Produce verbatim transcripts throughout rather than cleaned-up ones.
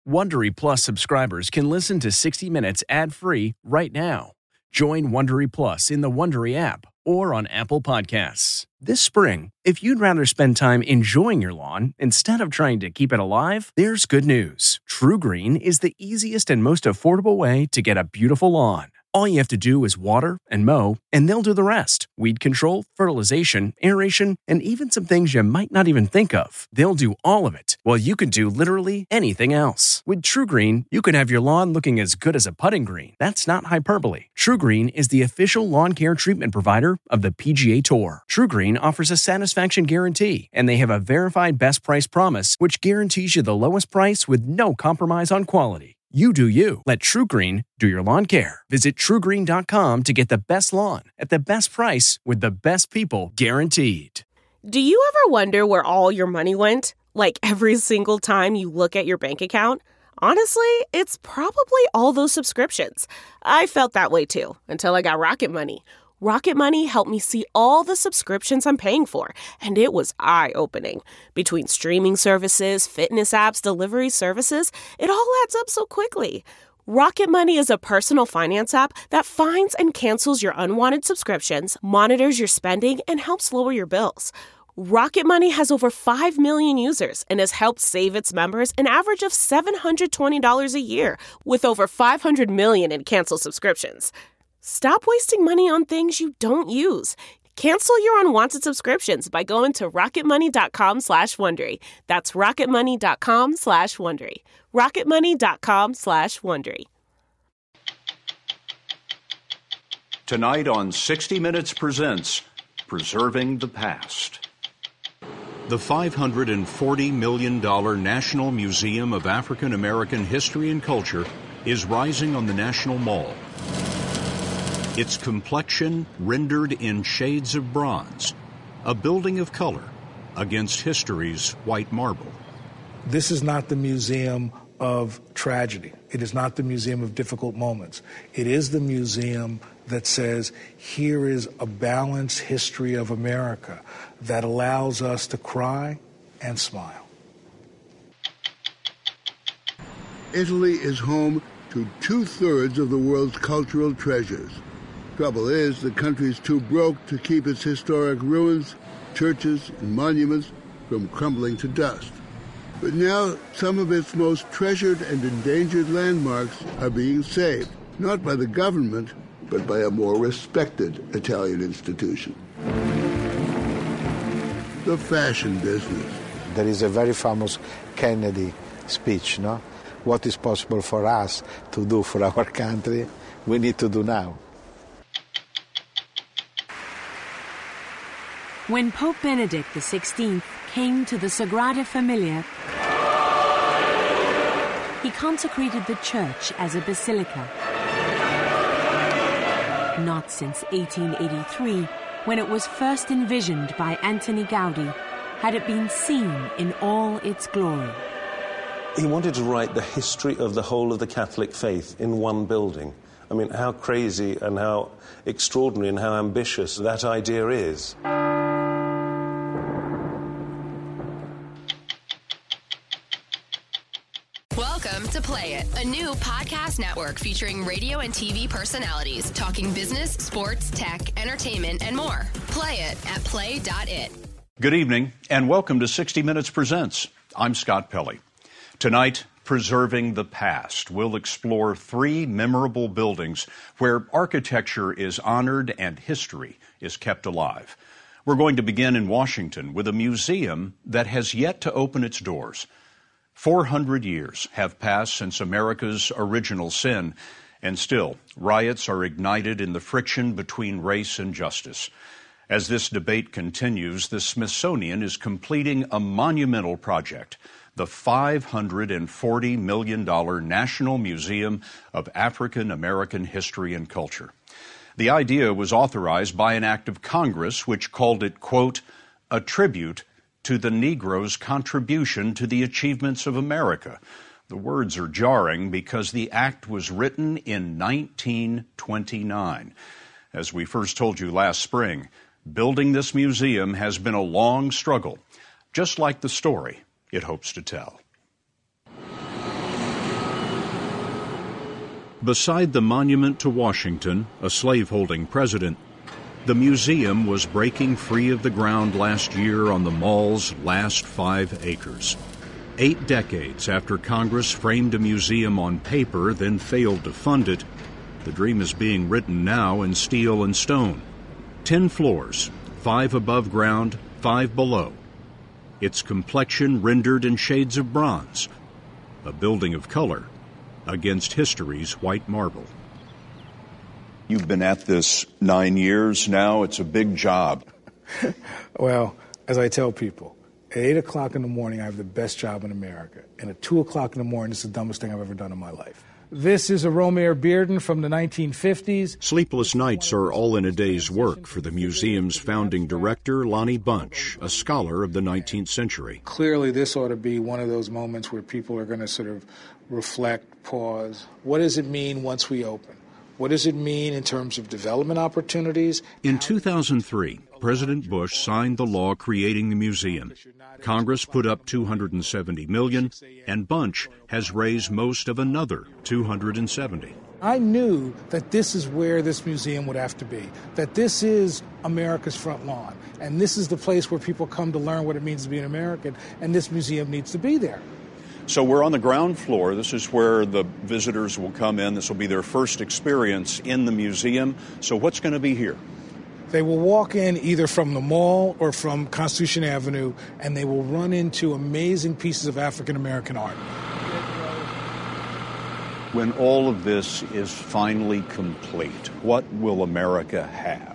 Wondery Plus subscribers can listen to sixty minutes ad-free right now. Join Wondery Plus in the Wondery app or on Apple Podcasts. This spring, if you'd rather spend time enjoying your lawn instead of trying to keep it alive, there's good news. TruGreen is the easiest and most affordable way to get a beautiful lawn. All you have to do is water and mow, and they'll do the rest. Weed control, fertilization, aeration, and even some things you might not even think of. They'll do all of it, while you can do literally anything else. With TruGreen, you can have your lawn looking as good as a putting green. That's not hyperbole. TruGreen is the official lawn care treatment provider of the P G A Tour. TruGreen offers a satisfaction guarantee, and they have a verified best price promise, which guarantees you the lowest price with no compromise on quality. You do you. Let TruGreen do your lawn care. Visit True Green dot com to get the best lawn at the best price with the best people guaranteed. Do you ever wonder where all your money went? Like every single time you look at your bank account? Honestly, it's probably all those subscriptions. I felt that way too, until I got Rocket Money. Rocket Money helped me see all the subscriptions I'm paying for, and it was eye-opening. Between streaming services, fitness apps, delivery services, it all adds up so quickly. Rocket Money is a personal finance app that finds and cancels your unwanted subscriptions, monitors your spending, and helps lower your bills. Rocket Money has over five million users and has helped save its members an average of seven hundred twenty dollars a year, with over five hundred million in canceled subscriptions. Stop wasting money on things you don't use. Cancel your unwanted subscriptions by going to rocketmoney.com slash Wondery. That's rocketmoney.com slash Wondery. rocketmoney.com slash Wondery. Tonight on sixty minutes presents Preserving the Past. The five hundred forty million dollars National Museum of African American History and Culture is rising on the National Mall. Its complexion rendered in shades of bronze, a building of color against history's white marble. This is not the museum of tragedy. It is not the museum of difficult moments. It is the museum that says, here is a balanced history of America that allows us to cry and smile. Italy is home to two-thirds of the world's cultural treasures. Trouble is, the country's too broke to keep its historic ruins, churches, and monuments from crumbling to dust. But now, some of its most treasured and endangered landmarks are being saved, not by the government, but by a more respected Italian institution. The fashion business. There is a very famous Kennedy speech, no? What is possible for us to do for our country, we need to do now. When Pope Benedict the sixteenth came to the Sagrada Familia, he consecrated the church as a basilica. Not since eighteen eighty-three, when it was first envisioned by Antoni Gaudi, had it been seen in all its glory. He wanted to write the history of the whole of the Catholic faith in one building. I mean, how crazy and how extraordinary and how ambitious that idea is. Welcome to Play It, a new podcast network featuring radio and T V personalities talking business, sports, tech, entertainment, and more. Play it at play dot it. Good evening, and welcome to sixty minutes Presents. I'm Scott Pelley. Tonight, Preserving the Past. We'll explore three memorable buildings where architecture is honored and history is kept alive. We're going to begin in Washington with a museum that has yet to open its doors. Four hundred years have passed since America's original sin, and still, riots are ignited in the friction between race and justice. As this debate continues, the Smithsonian is completing a monumental project, the five hundred forty million dollars National Museum of African American History and Culture. The idea was authorized by an act of Congress which called it, quote, a tribute to the Negro's contribution to the achievements of America. The words are jarring because the act was written in nineteen twenty-nine. As we first told you last spring, building this museum has been a long struggle, just like the story it hopes to tell. Beside the monument to Washington, a slaveholding president, the museum was breaking free of the ground last year on the mall's last five acres. Eight decades after Congress framed a museum on paper, then failed to fund it, the dream is being written now in steel and stone. Ten floors, five above ground, five below. Its complexion rendered in shades of bronze, a building of color against history's white marble. You've been at this nine years now. It's a big job. Well, as I tell people, at eight o'clock in the morning, I have the best job in America. And at two o'clock in the morning, it's the dumbest thing I've ever done in my life. This is a Romare Bearden from the nineteen fifties. Sleepless nights are all in a day's work for the museum's founding director, Lonnie Bunch, a scholar of the nineteenth century. Clearly, this ought to be one of those moments where people are going to sort of reflect, pause. What does it mean once we open? What does it mean in terms of development opportunities? In two thousand three, President Bush signed the law creating the museum. Congress put up two hundred seventy million dollars, and Bunch has raised most of another two hundred seventy. I knew that this is where this museum would have to be, that this is America's front lawn, and this is the place where people come to learn what it means to be an American, and this museum needs to be there. So we're on the ground floor. This is where the visitors will come in. This will be their first experience in the museum. So what's going to be here? They will walk in either from the mall or from Constitution Avenue, and they will run into amazing pieces of African-American art. When all of this is finally complete, what will America have?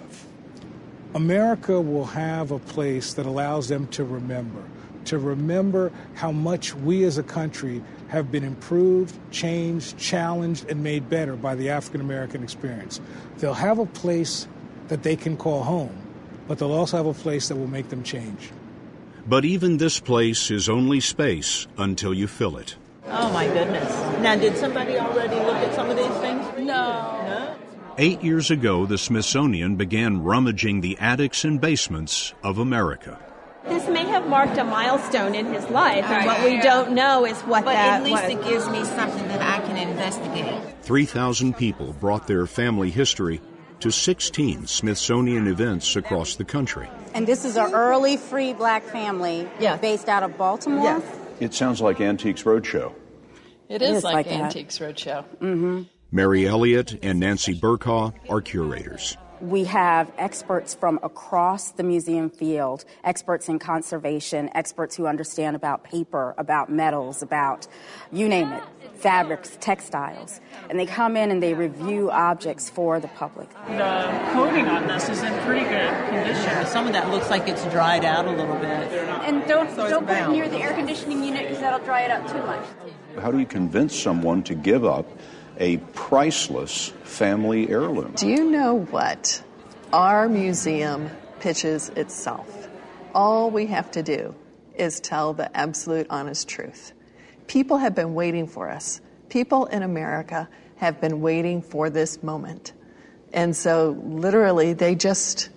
America will have a place that allows them to remember. to remember how much we as a country have been improved, changed, challenged, and made better by the African-American experience. They'll have a place that they can call home, but they'll also have a place that will make them change. But even this place is only space until you fill it. Oh, my goodness. Now, did somebody already look at some of these things? No. No? Eight years ago, the Smithsonian began rummaging the attics and basements of America. This may have marked a milestone in his life, and what we don't know is what but that was. But at least was. it gives me something that I can investigate. three thousand people brought their family history to sixteen Smithsonian events across the country. And this is an early free black family yes. based out of Baltimore? Yes. It sounds like Antiques Roadshow. It is, it is like, like Antiques Roadshow. Mm-hmm. Mary Elliott and Nancy Burkaw are curators. We have experts from across the museum field, experts in conservation, experts who understand about paper, about metals, about, you name it, fabrics, textiles. And they come in and they review objects for the public. The coating on this is in pretty good condition. Some of that looks like it's dried out a little bit. And don't, So don't put it bound. near the air conditioning unit because that'll dry it out too much. How do you convince someone to give up a priceless family heirloom? Do you know what? Our museum pitches itself. All we have to do is tell the absolute honest truth. People have been waiting for us. People in America have been waiting for this moment. And so literally they just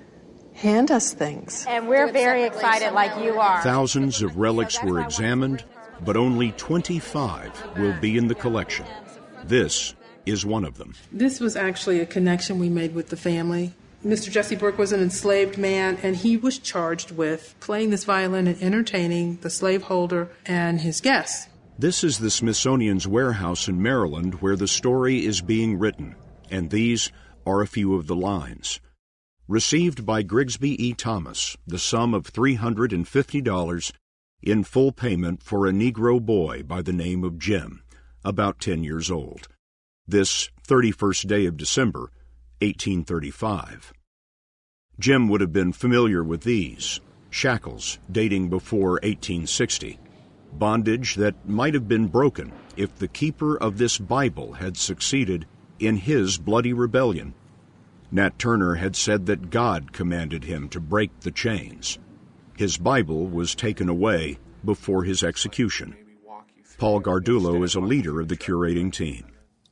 hand us things. And we're very excited like you are. Thousands of relics were examined, but only twenty-five will be in the collection. This is one of them. This was actually a connection we made with the family. Mister Jesse Burke was an enslaved man, and he was charged with playing this violin and entertaining the slaveholder and his guests. This is the Smithsonian's warehouse in Maryland where the story is being written, and these are a few of the lines. Received by Grigsby E. Thomas, the sum of three hundred fifty dollars in full payment for a Negro boy by the name of Jim, about ten years old. This thirty-first day of December, eighteen thirty-five. Jim would have been familiar with these, shackles dating before eighteen sixty, bondage that might have been broken if the keeper of this Bible had succeeded in his bloody rebellion. Nat Turner had said that God commanded him to break the chains. His Bible was taken away before his execution. Paul Gardulo is a leader of the curating team.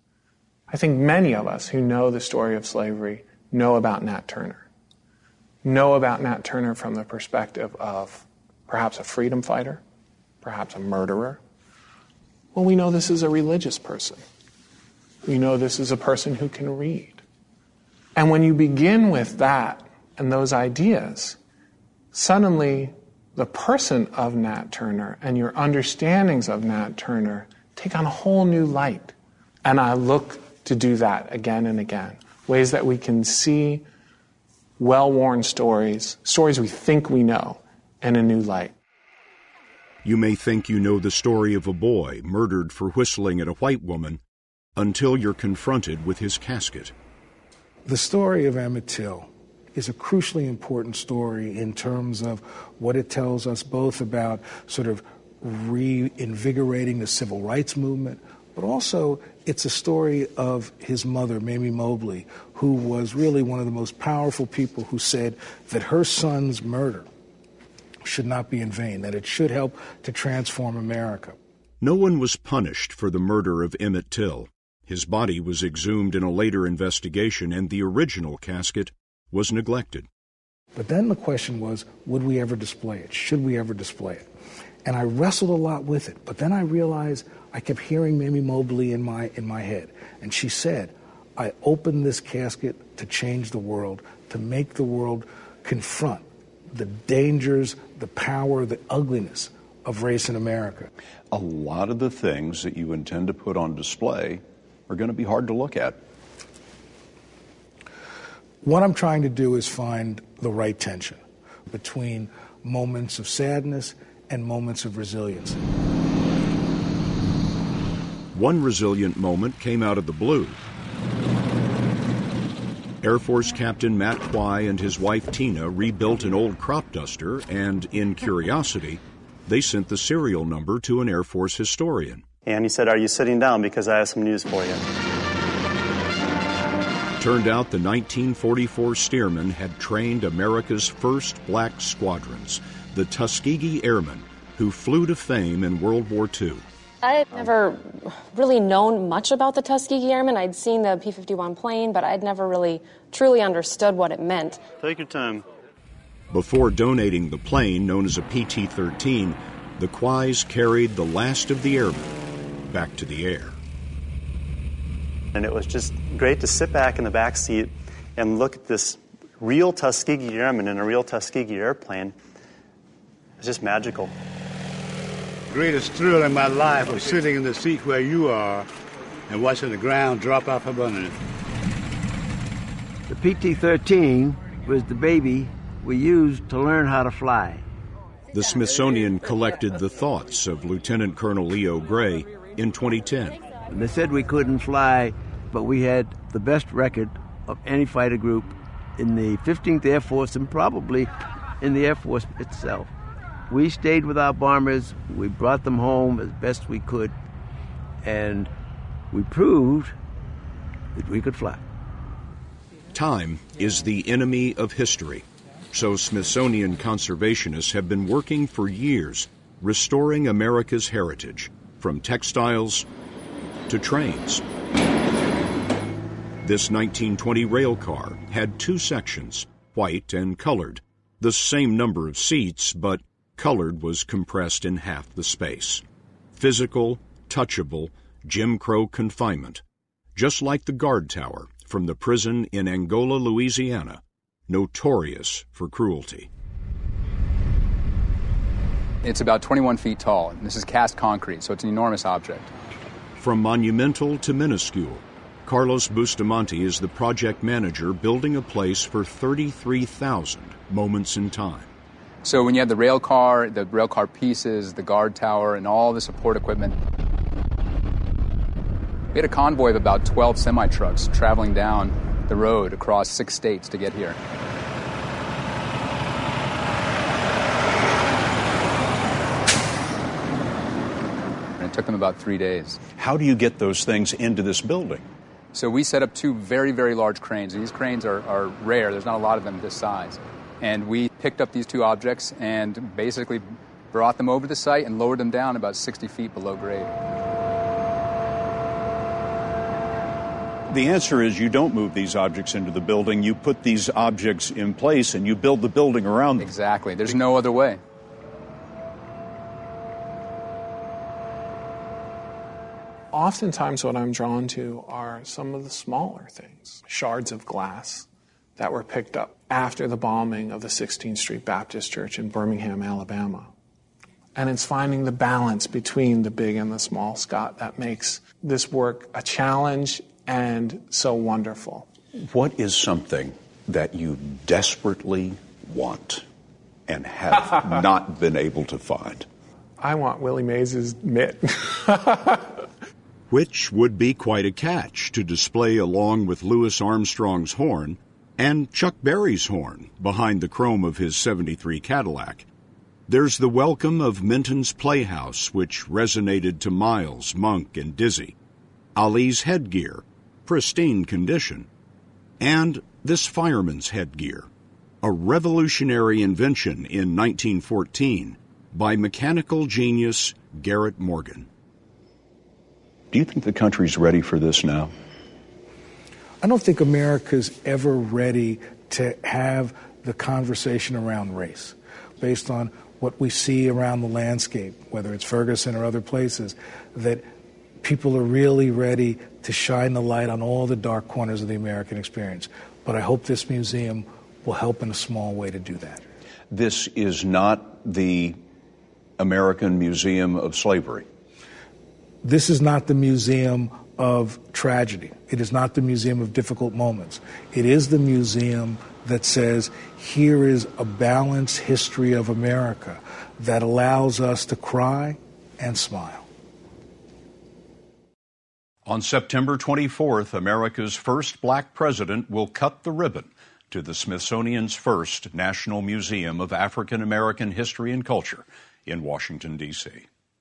I think many of us who know the story of slavery know about Nat Turner. Know about Nat Turner from the perspective of perhaps a freedom fighter, perhaps a murderer. Well, we know this is a religious person We know this is a person who can read. And when you begin with that and those ideas, suddenly the person of Nat Turner and your understandings of Nat Turner take on a whole new light. And I look to do that again and again. Ways that we can see well-worn stories, stories we think we know, in a new light. You may think you know the story of a boy murdered for whistling at a white woman until you're confronted with his casket. The story of Emmett Till is a crucially important story in terms of what it tells us both about sort of reinvigorating the civil rights movement, but also it's a story of his mother, Mamie Mobley, who was really one of the most powerful people who said that her son's murder should not be in vain, that it should help to transform America. No one was punished for the murder of Emmett Till. His body was exhumed in a later investigation, and the original casket was neglected. But then the question was, would we ever display it? Should we ever display it? And I wrestled a lot with it. But then I realized I kept hearing Mamie Mobley in my in my head. And she said, I opened this casket to change the world, to make the world confront the dangers, the power, the ugliness of race in America. A lot of the things that you intend to put on display are going to be hard to look at. What I'm trying to do is find the right tension between moments of sadness and moments of resilience. One resilient moment came out of the blue. Air Force Captain Matt Quay and his wife Tina rebuilt an old crop duster, and in curiosity, they sent the serial number to an Air Force historian. And he said, "Are you sitting down? Because I have some news for you." Turned out the nineteen forty-four Stearman had trained America's first black squadrons, the Tuskegee Airmen, who flew to fame in World War Two. I had never really known much about the Tuskegee Airmen. I'd seen the P fifty-one plane, but I'd never really truly understood what it meant. Take your time. Before donating the plane, known as a P T thirteen, the Quays carried the last of the airmen back to the air. And it was just great to sit back in the back seat and look at this real Tuskegee Airman in a real Tuskegee airplane. It's just magical. The greatest thrill in my life was sitting in the seat where you are and watching the ground drop off abundant. The P T thirteen was the baby we used to learn how to fly. The Smithsonian collected the thoughts of Lieutenant Colonel Leo Gray in twenty ten. They said we couldn't fly, but we had the best record of any fighter group in the fifteenth Air Force and probably in the Air Force itself. We stayed with our bombers, we brought them home as best we could, and we proved that we could fly. Time is the enemy of history, so Smithsonian conservationists have been working for years restoring America's heritage, from textiles to trains. This nineteen twenty rail car had two sections, white and colored, the same number of seats, but colored was compressed in half the space. Physical, touchable, Jim Crow confinement, just like the guard tower from the prison in Angola, Louisiana, notorious for cruelty. It's about twenty-one feet tall, and this is cast concrete, so it's an enormous object. From monumental to minuscule, Carlos Bustamante is the project manager building a place for thirty-three thousand moments in time. So when you have the rail car, the rail car pieces, the guard tower, and all the support equipment, we had a convoy of about twelve semi-trucks traveling down the road across six states to get here. It took them about three days. How do you get those things into this building? So we set up two very, very large cranes. These cranes are, are rare. There's not a lot of them this size. And we picked up these two objects and basically brought them over to the site and lowered them down about sixty feet below grade. The answer is you don't move these objects into the building. You put these objects in place and you build the building around them. Exactly. There's no other way. oftentimes what I'm drawn to are some of the smaller things, shards of glass that were picked up after the bombing of the sixteenth Street Baptist Church in Birmingham, Alabama. And it's finding the balance between the big and the small, Scott, that makes this work a challenge and so wonderful. What is something that you desperately want and have not been able to find? I want Willie Mays' mitt. Which would be quite a catch to display along with Louis Armstrong's horn and Chuck Berry's horn behind the chrome of his seventy-three Cadillac. There's the welcome of Minton's Playhouse, which resonated to Miles, Monk, and Dizzy. Ali's headgear, pristine condition. And this fireman's headgear, a revolutionary invention in nineteen fourteen by mechanical genius Garrett Morgan. Do you think the country's ready for this now? I don't think America's ever ready to have the conversation around race based on what we see around the landscape, whether it's Ferguson or other places, that people are really ready to shine the light on all the dark corners of the American experience. But I hope this museum will help in a small way to do that. This is not the American Museum of Slavery. This is not the museum of tragedy. It is not the museum of difficult moments. It is the museum that says, here is a balanced history of America that allows us to cry and smile. On September twenty-fourth, America's first black president will cut the ribbon to the Smithsonian's first National Museum of African American History and Culture in Washington, D C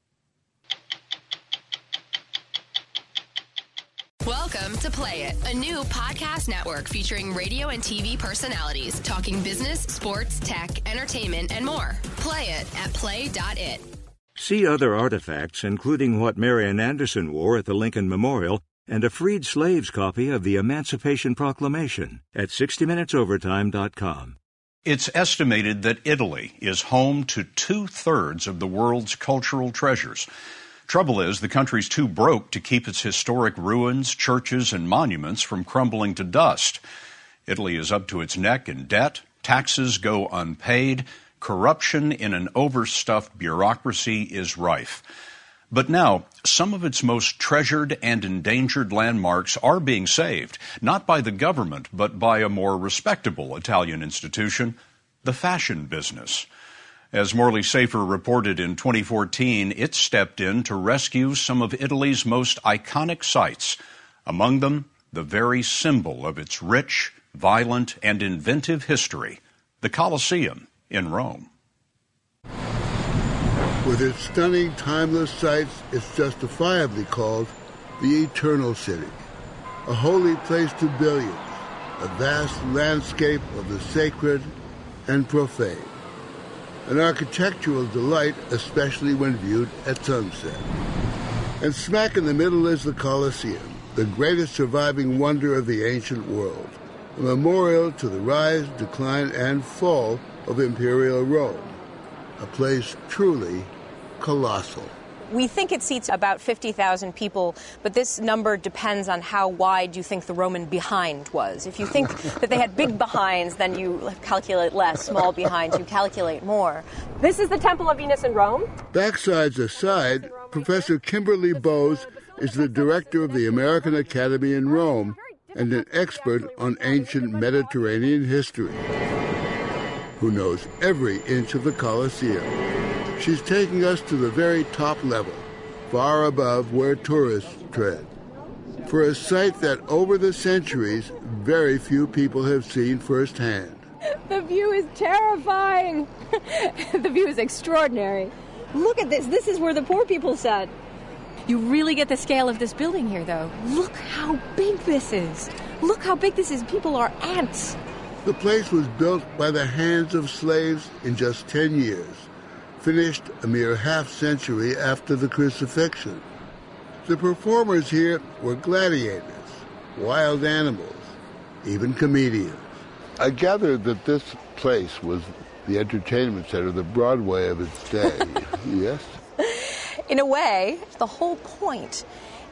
Welcome to Play It, a new podcast network featuring radio and T V personalities talking business, sports, tech, entertainment, and more. Play it at play dot it. See other artifacts, including what Marian Anderson wore at the Lincoln Memorial and a freed slave's copy of the Emancipation Proclamation at sixty minutes overtime dot com. It's estimated that Italy is home to two-thirds of the world's cultural treasures. Trouble is, the country's too broke to keep its historic ruins, churches, and monuments from crumbling to dust. Italy is up to its neck in debt, taxes go unpaid, corruption in an overstuffed bureaucracy is rife. But now, some of its most treasured and endangered landmarks are being saved, not by the government, but by a more respectable Italian institution, the fashion business. As Morley Safer reported in twenty fourteen, it stepped in to rescue some of Italy's most iconic sites, among them the very symbol of its rich, violent, and inventive history, the Colosseum in Rome. With its stunning, timeless sights, it's justifiably called the Eternal City, a holy place to billions, a vast landscape of the sacred and profane. An architectural delight, especially when viewed at sunset. And smack in the middle is the Colosseum, the greatest surviving wonder of the ancient world, a memorial to the rise, decline, and fall of Imperial Rome, a place truly colossal. We think it seats about fifty thousand people, but this number depends on how wide you think the Roman behind was. If you think that they had big behinds, then you calculate less. Small behinds, you calculate more. This is the Temple of Venus in Rome. Backsides aside, Professor Kimberly Bowes is the director of the American Academy in Rome and an expert on ancient Mediterranean history, who knows every inch of the Colosseum. She's taking us to the very top level, far above where tourists tread, for a site that over the centuries very few people have seen firsthand. The view is terrifying. The view is extraordinary. Look at this. This is where the poor people sat. You really get the scale of this building here, though. Look how big this is. Look how big this is. People are ants. The place was built by the hands of slaves in just ten years. Finished a mere half-century after the crucifixion. The performers here were gladiators, wild animals, even comedians. I gathered that this place was the entertainment center, the Broadway of its day, yes? In a way, the whole point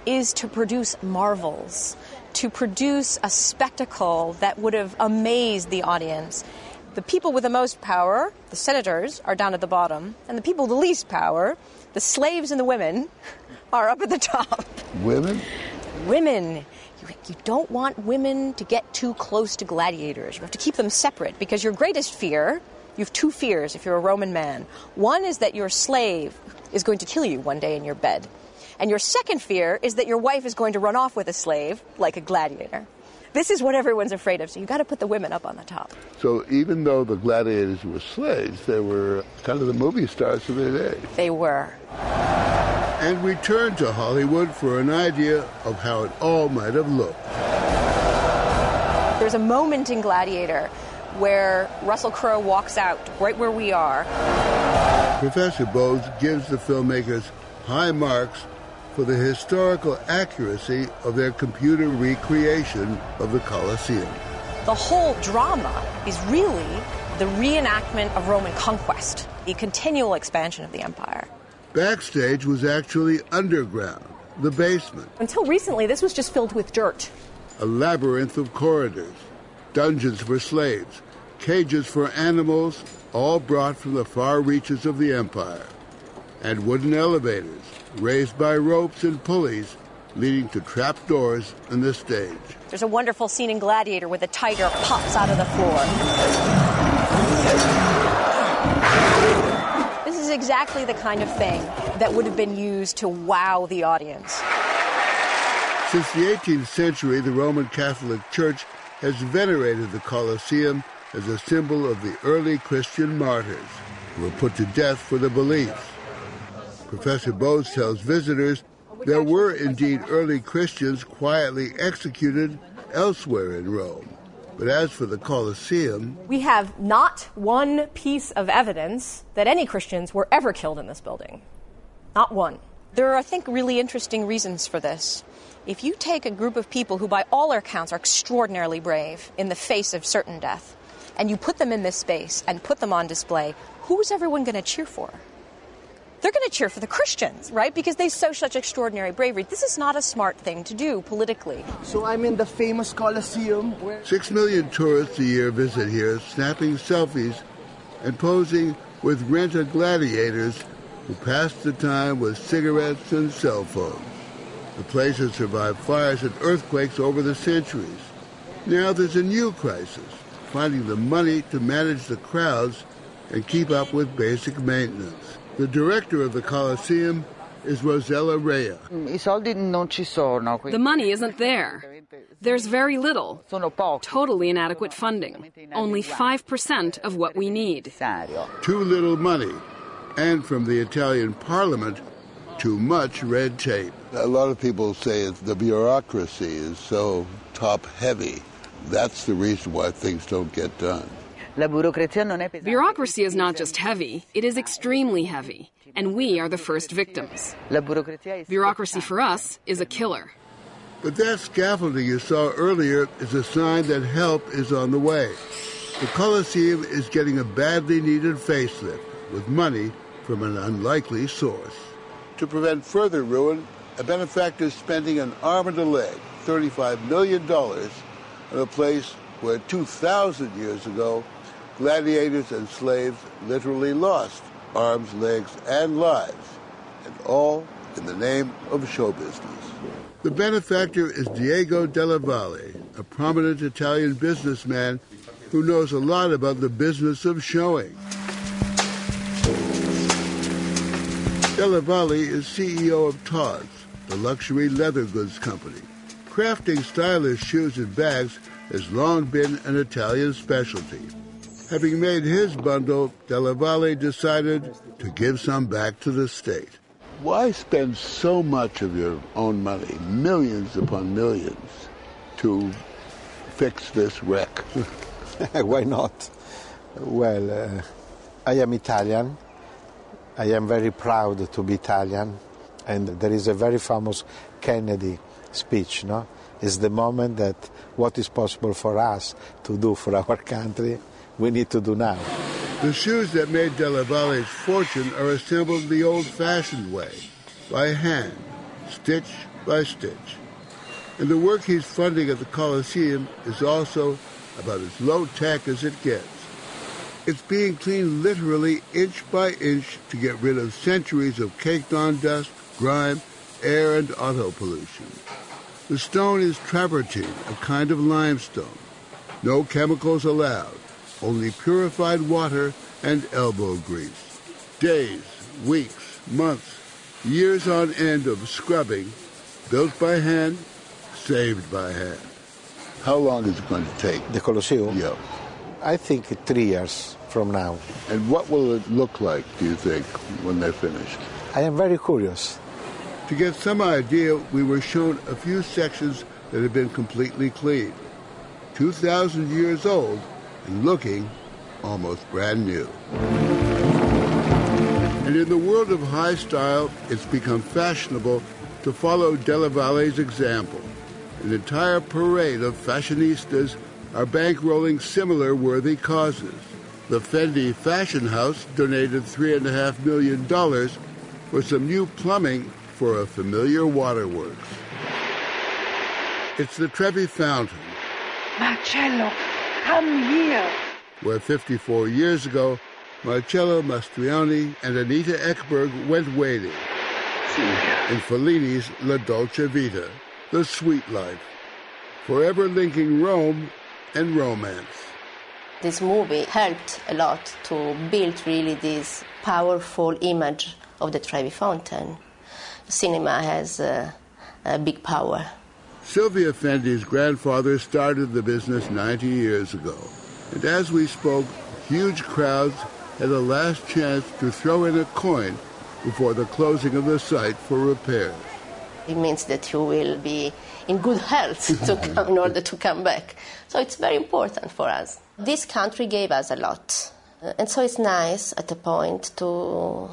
is to produce marvels, to produce a spectacle that would have amazed the audience. The people with the most power, the senators, are down at the bottom, and the people with the least power, the slaves and the women, are up at the top. Women? Women. You, you don't want women to get too close to gladiators. You have to keep them separate, because your greatest fear, you have two fears if you're a Roman man. One is that your slave is going to kill you one day in your bed. And your second fear is that your wife is going to run off with a slave, like a gladiator. This is what everyone's afraid of, so you've got to put the women up on the top. So even though the gladiators were slaves, they were kind of the movie stars of their day. They were. And we turn to Hollywood for an idea of how it all might have looked. There's a moment in Gladiator where Russell Crowe walks out right where we are. Professor Bose gives the filmmakers high marks for the historical accuracy of their computer recreation of the Colosseum. The whole drama is really the reenactment of Roman conquest, the continual expansion of the empire. Backstage was actually underground, the basement. Until recently, this was just filled with dirt. A labyrinth of corridors, dungeons for slaves, cages for animals, all brought from the far reaches of the empire, and wooden elevators raised by ropes and pulleys leading to trapdoors in the stage. There's a wonderful scene in Gladiator where the tiger pops out of the floor. This is exactly the kind of thing that would have been used to wow the audience. Since the eighteenth century, the Roman Catholic Church has venerated the Colosseum as a symbol of the early Christian martyrs who were put to death for their beliefs. Professor Bose tells visitors there were indeed early Christians quietly executed elsewhere in Rome. But as for the Colosseum, we have not one piece of evidence that any Christians were ever killed in this building. Not one. There are, I think, really interesting reasons for this. If you take a group of people who, by all accounts, are extraordinarily brave in the face of certain death, and you put them in this space and put them on display, who's everyone going to cheer for? They're going to cheer for the Christians, right? Because they show such extraordinary bravery. This is not a smart thing to do politically. So I'm in the famous Colosseum. Where... Six million tourists a year visit here, snapping selfies and posing with rent-a gladiators who pass the time with cigarettes and cell phones. The place has survived fires and earthquakes over the centuries. Now there's a new crisis, finding the money to manage the crowds and keep up with basic maintenance. The director of the Colosseum is Rosella Rea. The money isn't there. There's very little. Totally inadequate funding. Only five percent of what we need. Too little money. And from the Italian parliament, too much red tape. A lot of people say the bureaucracy is so top-heavy. That's the reason why things don't get done. Bureaucracy is not just heavy, it is extremely heavy, and we are the first victims. Bureaucracy for us is a killer. But that scaffolding you saw earlier is a sign that help is on the way. The Colosseum is getting a badly needed facelift with money from an unlikely source. To prevent further ruin, a benefactor is spending an arm and a leg, thirty-five million dollars, on a place where two thousand years ago, gladiators and slaves literally lost arms, legs, and lives, and all in the name of show business. The benefactor is Diego Della Valle, a prominent Italian businessman who knows a lot about the business of showing. Della Valle is C E O of Tod's, the luxury leather goods company. Crafting stylish shoes and bags has long been an Italian specialty. Having made his bundle, Della Valle decided to give some back to the state. Why spend so much of your own money, millions upon millions, to fix this wreck? Why not? Well, uh, I am Italian. I am very proud to be Italian. And there is a very famous Kennedy speech, no? It's the moment that what is possible for us to do for our country, we need to do now. The shoes that made Della Valle's fortune are assembled the old-fashioned way, by hand, stitch by stitch. And the work he's funding at the Colosseum is also about as low-tech as it gets. It's being cleaned literally inch by inch to get rid of centuries of caked-on dust, grime, air, and auto pollution. The stone is travertine, a kind of limestone. No chemicals allowed, only purified water and elbow grease. Days, weeks, months, years on end of scrubbing, built by hand, saved by hand. How long is it going to take? The Colosseum? Yeah. I think three years from now. And what will it look like, do you think, when they're finished? I am very curious. To get some idea, we were shown a few sections that had been completely cleaned. two thousand years old and looking almost brand new. And in the world of high style, it's become fashionable to follow Della Valle's example. An entire parade of fashionistas are bankrolling similar worthy causes. The Fendi fashion house donated three and a half million dollars for some new plumbing for a familiar waterworks. It's the Trevi Fountain. Marcello, come here. Where fifty-four years ago, Marcello Mastroianni and Anita Ekberg went wading. In Fellini's La Dolce Vita, The Sweet Life, forever linking Rome and romance. This movie helped a lot to build really this powerful image of the Trevi Fountain. Cinema has uh, a big power. Silvia Fendi's grandfather started the business ninety years ago. And as we spoke, huge crowds had a last chance to throw in a coin before the closing of the site for repairs. It means that you will be in good health to come, in order to come back. So it's very important for us. This country gave us a lot. And so it's nice at a point to,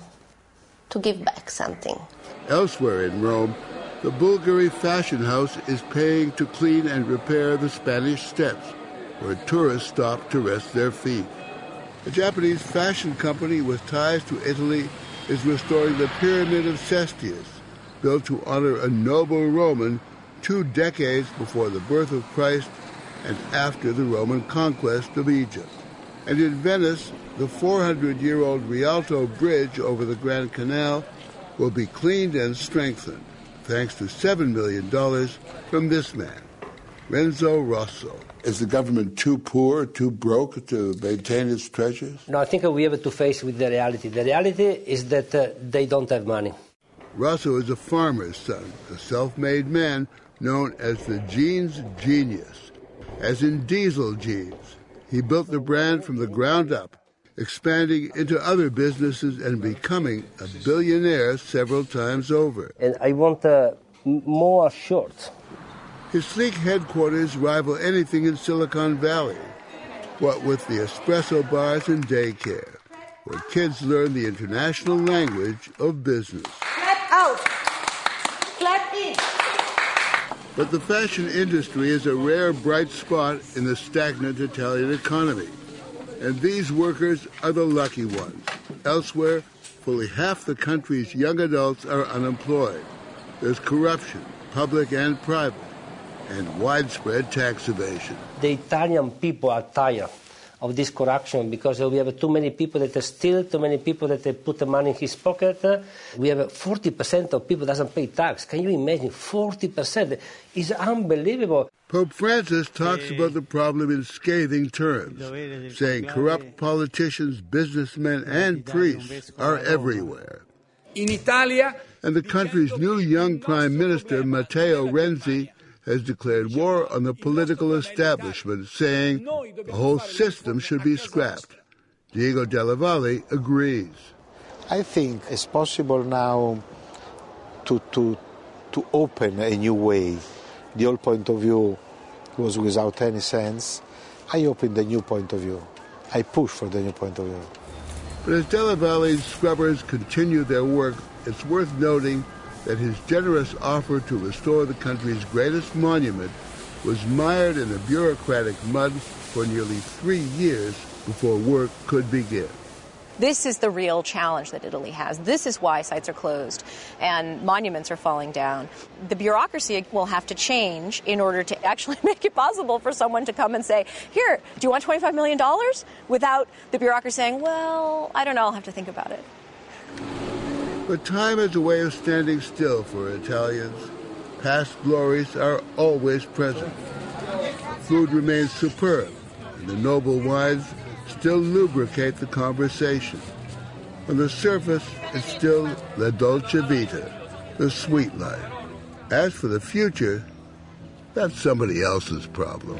to give back something. Elsewhere in Rome, the Bulgari Fashion House is paying to clean and repair the Spanish Steps, where tourists stop to rest their feet. A Japanese fashion company with ties to Italy is restoring the Pyramid of Cestius, built to honor a noble Roman two decades before the birth of Christ and after the Roman conquest of Egypt. And in Venice, the four hundred year old Rialto Bridge over the Grand Canal will be cleaned and strengthened, thanks to seven million dollars from this man, Renzo Rosso. Is the government too poor, too broke to maintain its treasures? No, I think we have to face with the reality. The reality is that uh, they don't have money. Rosso is a farmer's son, a self-made man known as the jeans genius, as in diesel jeans. He built the brand from the ground up, expanding into other businesses and becoming a billionaire several times over. And I want uh, more shorts. His sleek headquarters rival anything in Silicon Valley, what with the espresso bars and daycare, where kids learn the international language of business. Clap out! Clap in! But the fashion industry is a rare bright spot in the stagnant Italian economy. And these workers are the lucky ones. Elsewhere, fully half the country's young adults are unemployed. There's corruption, public and private, and widespread tax evasion. The Italian people are tired of this corruption because we have too many people that steal, too many people that put the money in his pocket. We have forty percent of people doesn't pay tax. Can you imagine? forty percent is unbelievable. Pope Francis talks about the problem in scathing terms, saying corrupt politicians, businessmen, and priests are everywhere. In Italia, and the country's new young Prime Minister, Matteo Renzi, has declared war on the political establishment, saying the whole system should be scrapped. Diego Della Valle agrees. I think it's possible now to, to, to open a new way. The old point of view was without any sense. I opened a new point of view. I push for the new point of view. But as Della Valle's scrubbers continue their work, it's worth noting that his generous offer to restore the country's greatest monument was mired in a bureaucratic mud for nearly three years before work could begin. This is the real challenge that Italy has. This is why sites are closed and monuments are falling down. The bureaucracy will have to change in order to actually make it possible for someone to come and say, here, do you want twenty-five million dollars? Without the bureaucracy saying, well, I don't know, I'll have to think about it. But time is a way of standing still for Italians. Past glories are always present. Food remains superb, and the noble wines still lubricate the conversation. On the surface, it's still la dolce vita, the sweet life. As for the future, that's somebody else's problem.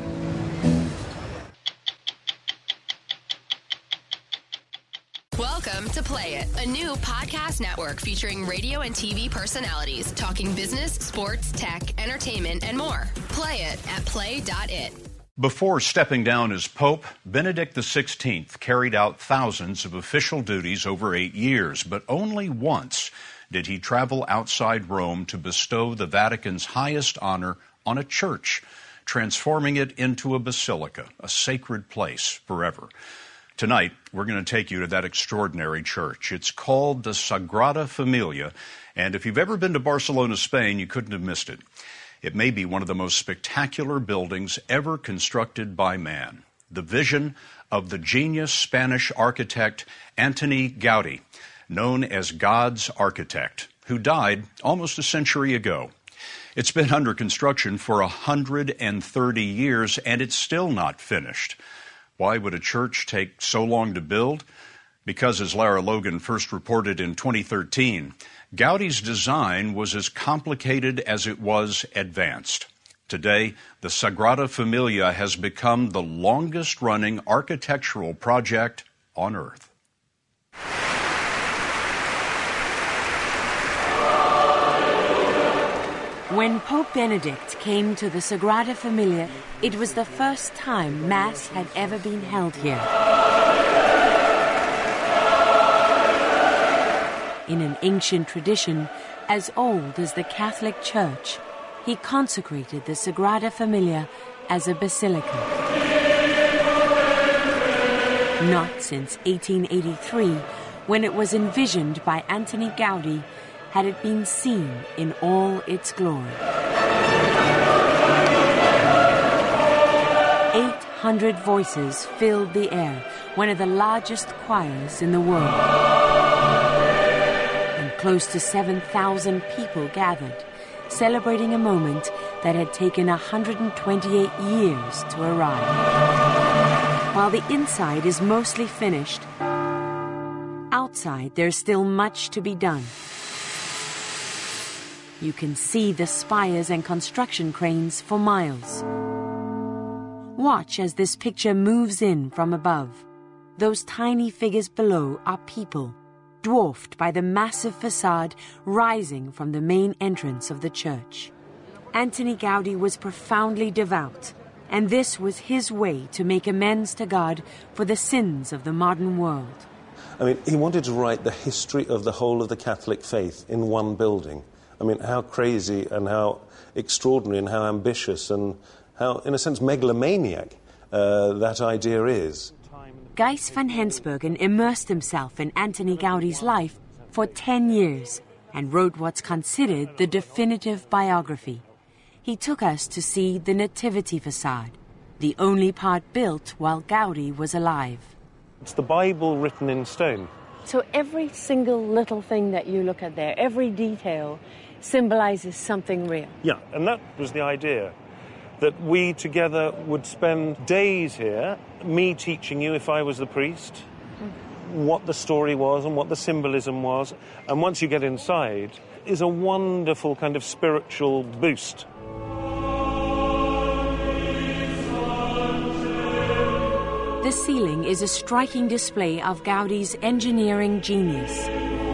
Welcome to Play It, a new podcast network featuring radio and T V personalities talking business, sports, tech, entertainment, and more. Play it at play dot it. Before stepping down as Pope, Benedict the sixteenth carried out thousands of official duties over eight years, but only once did he travel outside Rome to bestow the Vatican's highest honor on a church, transforming it into a basilica, a sacred place forever. Tonight, we're going to take you to that extraordinary church. It's called the Sagrada Familia, and if you've ever been to Barcelona, Spain, you couldn't have missed it. It may be one of the most spectacular buildings ever constructed by man. The vision of the genius Spanish architect Antoni Gaudí, known as God's architect, who died almost a century ago. It's been under construction for one hundred thirty years, and it's still not finished. Why would a church take so long to build? Because, as Lara Logan first reported in twenty thirteen, Gaudí's design was as complicated as it was advanced. Today, the Sagrada Familia has become the longest-running architectural project on Earth. When Pope Benedict came to the Sagrada Familia, it was the first time Mass had ever been held here. In an ancient tradition as old as the Catholic Church, he consecrated the Sagrada Familia as a basilica. Not since eighteen eighty-three, when it was envisioned by Antoni Gaudí, had it been seen in all its glory. Eight hundred voices filled the air, one of the largest choirs in the world. Close to seven thousand people gathered, celebrating a moment that had taken one hundred twenty-eight years to arrive. While the inside is mostly finished, outside there's still much to be done. You can see the spires and construction cranes for miles. Watch as this picture moves in from above. Those tiny figures below are people, dwarfed by the massive facade rising from the main entrance of the church. Antoni Gaudí was profoundly devout, and this was his way to make amends to God for the sins of the modern world. I mean, he wanted to write the history of the whole of the Catholic faith in one building. I mean, how crazy and how extraordinary and how ambitious and how, in a sense, megalomaniac uh, that idea is. Gijs van Hensbergen immersed himself in Antoni Gaudí's life for ten years and wrote what's considered the definitive biography. He took us to see the Nativity facade, the only part built while Gaudí was alive. It's the Bible written in stone. So every single little thing that you look at there, every detail, symbolizes something real. Yeah, and that was the idea, that we together would spend days here, me teaching you, if I was the priest, what the story was and what the symbolism was. And once you get inside, is a wonderful kind of spiritual boost. The ceiling is a striking display of Gaudí's engineering genius.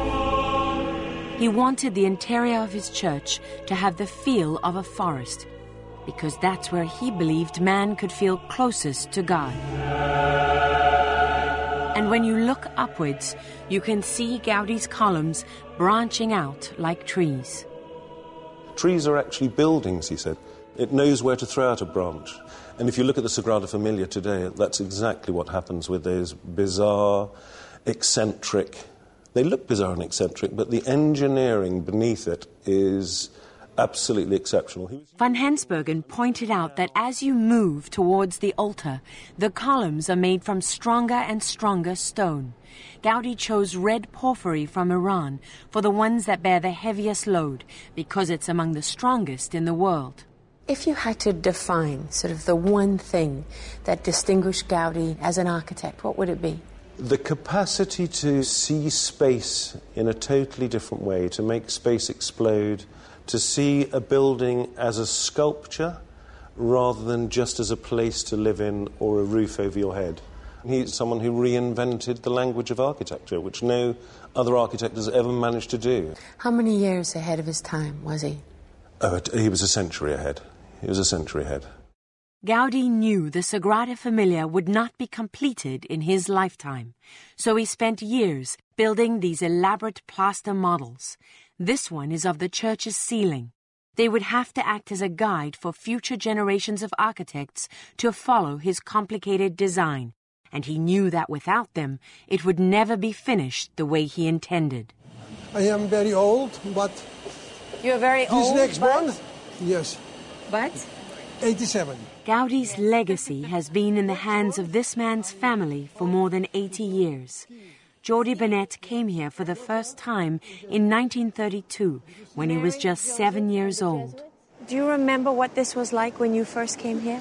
He wanted the interior of his church to have the feel of a forest, because that's where he believed man could feel closest to God. And when you look upwards, you can see Gaudí's columns branching out like trees. Trees are actually buildings, he said. It knows where to throw out a branch. And if you look at the Sagrada Familia today, that's exactly what happens with those bizarre, eccentric. They look bizarre and eccentric, but the engineering beneath it is absolutely exceptional. Van Hensbergen pointed out that as you move towards the altar, the columns are made from stronger and stronger stone. Gaudi chose red porphyry from Iran for the ones that bear the heaviest load, because it's among the strongest in the world. If you had to define sort of the one thing that distinguished Gaudi as an architect, what would it be? The capacity to see space in a totally different way, to make space explode, to see a building as a sculpture rather than just as a place to live in or a roof over your head. He's someone who reinvented the language of architecture, which no other architect has ever managed to do. How many years ahead of his time was he? Oh, he was a century ahead. He was a century ahead. Gaudi knew the Sagrada Familia would not be completed in his lifetime, so he spent years building these elaborate plaster models. This one is of the church's ceiling. They would have to act as a guide for future generations of architects to follow his complicated design, and he knew that without them, it would never be finished the way he intended. I am very old, but... You're very this old, This next but... one, yes. But? eighty-seven. Gaudi's legacy has been in the hands of this man's family for more than eighty years. Jordi Bonet came here for the first time in nineteen thirty-two, when he was just seven years old. Do you remember what this was like when you first came here?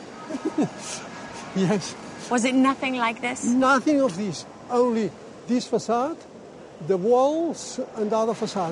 Yes. Was it nothing like this? Nothing of this. Only this facade, the walls, and the other facade.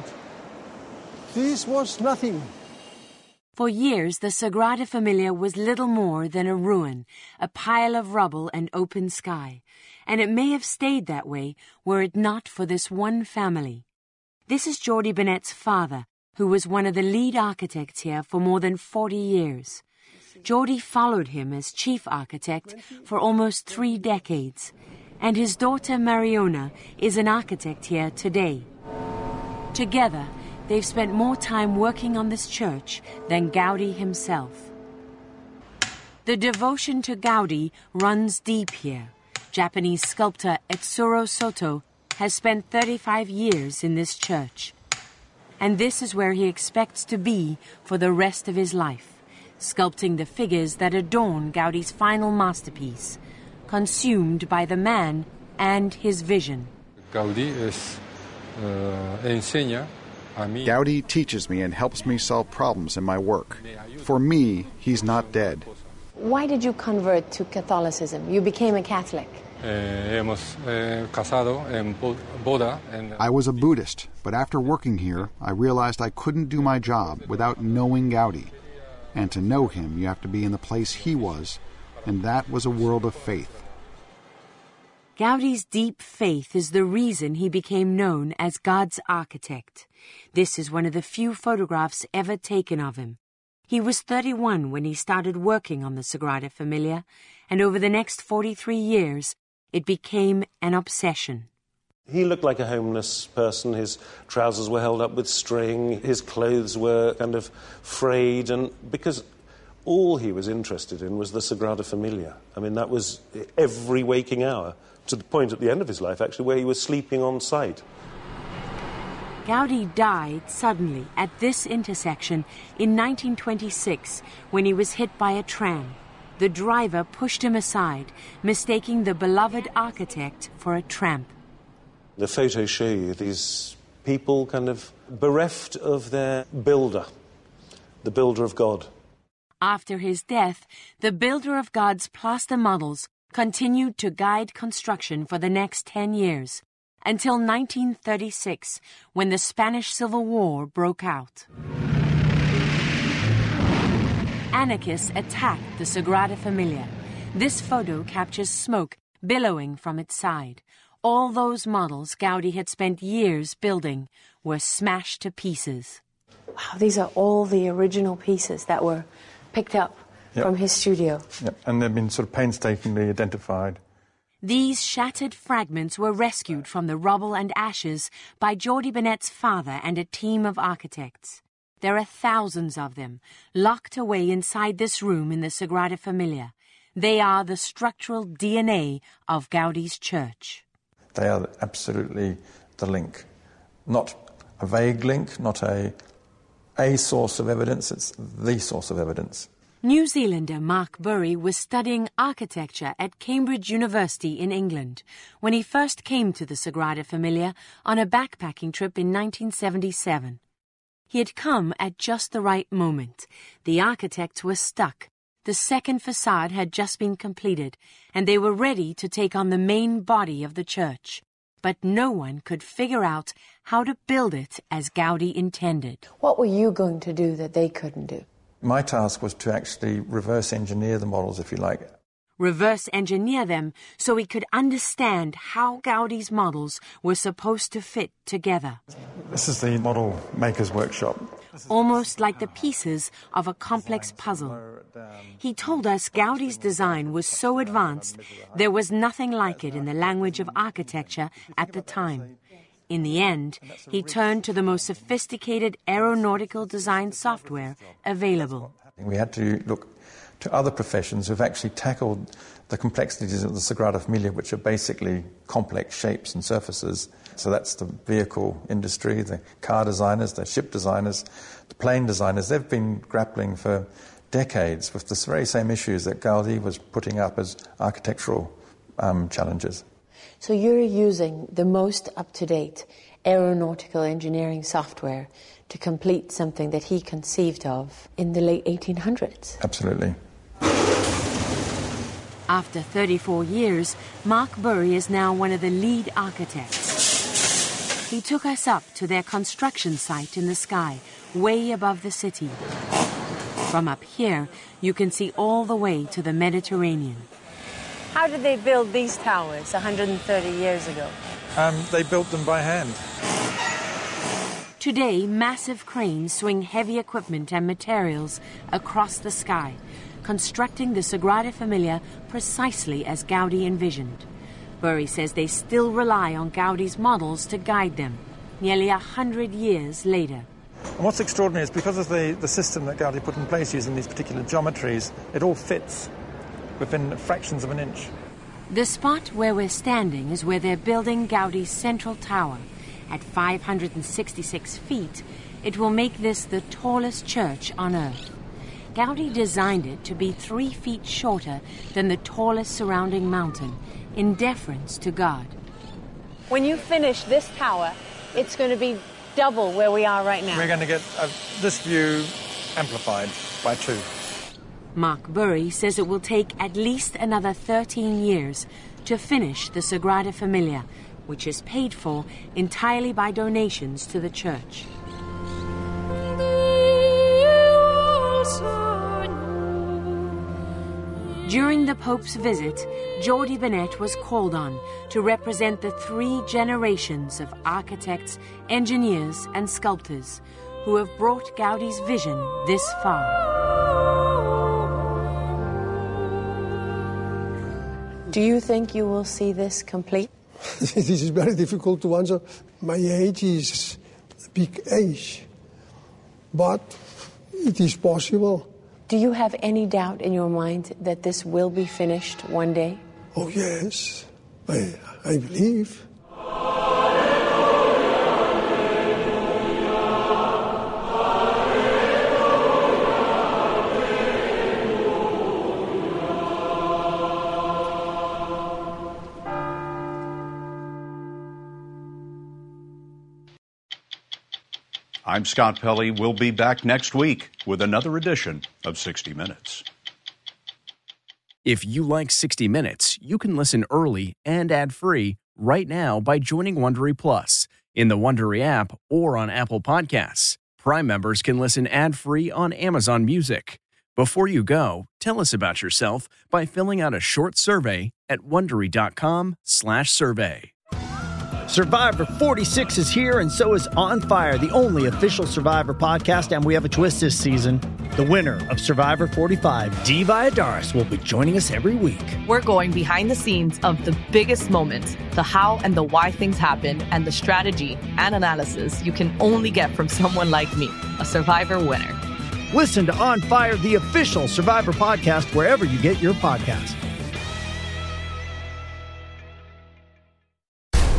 This was nothing. For years, the Sagrada Familia was little more than a ruin, a pile of rubble and open sky, and it may have stayed that way were it not for this one family. This is Jordi Bonet's father, who was one of the lead architects here for more than forty years. Jordi followed him as chief architect for almost three decades, and his daughter Mariona is an architect here today. Together, they've spent more time working on this church than Gaudi himself. The devotion to Gaudi runs deep here. Japanese sculptor Etsuro Soto has spent thirty-five years in this church. And this is where he expects to be for the rest of his life, sculpting the figures that adorn Gaudi's final masterpiece, consumed by the man and his vision. Gaudi es, uh, enseña Gaudi teaches me and helps me solve problems in my work. For me, he's not dead. Why did you convert to Catholicism? You became a Catholic. I was a Buddhist, but after working here, I realized I couldn't do my job without knowing Gaudi. And to know him, you have to be in the place he was, and that was a world of faith. Gaudi's deep faith is the reason he became known as God's architect. This is one of the few photographs ever taken of him. He was thirty-one when he started working on the Sagrada Familia, and over the next forty-three years, it became an obsession. He looked like a homeless person. His trousers were held up with string. His clothes were kind of frayed, and because all he was interested in was the Sagrada Familia. I mean, that was every waking hour, to the point at the end of his life, actually, where he was sleeping on site. Gaudi died suddenly at this intersection in nineteen twenty-six when he was hit by a tram. The driver pushed him aside, mistaking the beloved architect for a tramp. The photos show you these people kind of bereft of their builder, the builder of God. After his death, the builder of God's plaster models continued to guide construction for the next ten years, until nineteen thirty-six, when the Spanish Civil War broke out. Anarchists attacked the Sagrada Familia. This photo captures smoke billowing from its side. All those models Gaudi had spent years building were smashed to pieces. Wow, these are all the original pieces that were picked up yep. from his studio. Yep. And they've been sort of painstakingly identified. These shattered fragments were rescued from the rubble and ashes by Jordi Bonet's father and a team of architects. There are thousands of them, locked away inside this room in the Sagrada Familia. They are the structural D N A of Gaudi's church. They are absolutely the link. Not a vague link, not a, a source of evidence, it's the source of evidence. New Zealander Mark Burry was studying architecture at Cambridge University in England when he first came to the Sagrada Familia on a backpacking trip in nineteen seventy-seven. He had come at just the right moment. The architects were stuck. The second facade had just been completed, and they were ready to take on the main body of the church. But no one could figure out how to build it as Gaudi intended. What were you going to do that they couldn't do? My task was to actually reverse engineer the models, if you like. Reverse engineer them so we could understand how Gaudi's models were supposed to fit together. This is the model maker's workshop. Almost like the pieces of a complex puzzle. He told us Gaudi's design was so advanced there was nothing like it in the language of architecture at the time. In the end, he turned to the most sophisticated aeronautical design software available. We had to look to other professions who've actually tackled the complexities of the Sagrada Familia, which are basically complex shapes and surfaces. So that's the vehicle industry, the car designers, the ship designers, the plane designers. They've been grappling for decades with the very same issues that Gaudi was putting up as architectural um, challenges. So you're using the most up-to-date aeronautical engineering software to complete something that he conceived of in the late eighteen hundreds. Absolutely. After thirty-four years, Mark Burry is now one of the lead architects. He took us up to their construction site in the sky, way above the city. From up here, you can see all the way to the Mediterranean. How did they build these towers one hundred thirty years ago? Um, they built them by hand. Today, massive cranes swing heavy equipment and materials across the sky, constructing the Sagrada Familia precisely as Gaudi envisioned. Burry says they still rely on Gaudi's models to guide them, nearly a hundred years later. And what's extraordinary is because of the, the system that Gaudi put in place using these particular geometries, it all fits within fractions of an inch. The spot where we're standing is where they're building Gaudi's central tower. At five hundred sixty-six feet, it will make this the tallest church on Earth. Gaudi designed it to be three feet shorter than the tallest surrounding mountain, in deference to God. When you finish this tower, it's going to be double where we are right now. We're going to get uh, this view amplified by two. Mark Burry says it will take at least another thirteen years to finish the Sagrada Familia, which is paid for entirely by donations to the church. During the Pope's visit, Jordi Bonet was called on to represent the three generations of architects, engineers, and sculptors who have brought Gaudi's vision this far. Do you think you will see this complete? This is very difficult to answer. My age is a big age, but it is possible. Do you have any doubt in your mind that this will be finished one day? Oh, yes, I, I believe. I'm Scott Pelley. We'll be back next week with another edition of sixty minutes. If you like sixty minutes, you can listen early and ad-free right now by joining Wondery Plus in the Wondery app or on Apple Podcasts. Prime members can listen ad-free on Amazon Music. Before you go, tell us about yourself by filling out a short survey at Wondery.com slash survey. Survivor forty-six is here, and so is On Fire, the only official Survivor podcast, and we have a twist this season. The winner of Survivor forty-five, Dee Valladares, will be joining us every week. We're going behind the scenes of the biggest moments, the how and the why things happen, and the strategy and analysis you can only get from someone like me, a Survivor winner. Listen to On Fire, the official Survivor podcast, wherever you get your podcasts.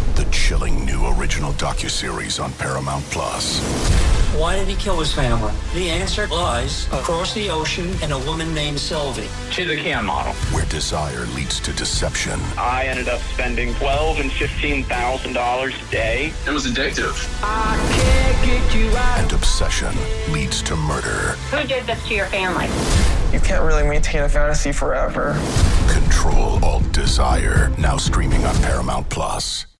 docuseries on Paramount Plus. Why did he kill his family? The answer lies across the ocean in a woman named Sylvie. She's a Can model. Where desire leads to deception. I ended up spending twelve and fifteen thousand dollars a day. It was addictive. I can't get you out. And obsession leads to murder. Who did this to your family? You can't really maintain a fantasy forever. Control Alt Desire. Now streaming on Paramount Plus.